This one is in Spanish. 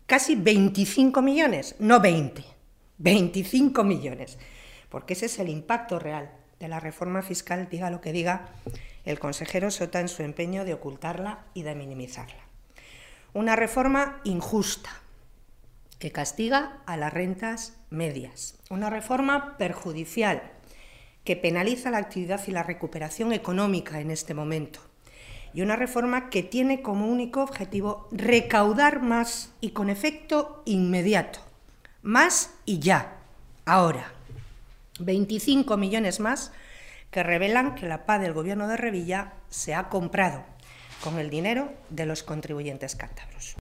casi 25 millones, no 20, 25 millones, porque ese es el impacto real de la reforma fiscal, diga lo que diga el consejero Sota en su empeño de ocultarla y de minimizarla. Una reforma injusta, que castiga a las rentas medias. Una reforma perjudicial, que penaliza la actividad y la recuperación económica en este momento. Y una reforma que tiene como único objetivo recaudar más y con efecto inmediato. Más y ya, ahora. 25 millones más que revelan que la PA del gobierno de Revilla se ha comprado con el dinero de los contribuyentes cántabros.